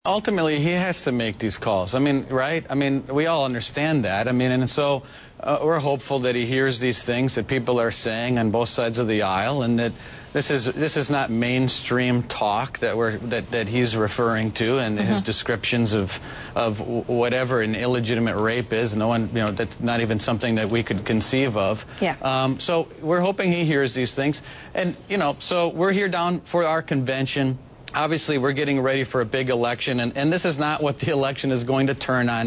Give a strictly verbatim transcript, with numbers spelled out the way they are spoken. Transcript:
Ultimately, he has to make these calls. I mean, right? I mean, we all understand that. I mean, and so uh, we're hopeful that he hears these things that people are saying on both sides of the aisle, and that this is this is not mainstream talk that we're that that he's referring to, and mm-hmm. his descriptions of of whatever an illegitimate rape is. No one, you know, that's not even something that we could conceive of. Yeah. Um, so we're hoping he hears these things, and you know, so we're here down for our convention. Obviously, we're getting ready for a big election, and, and this is not what the election is going to turn on.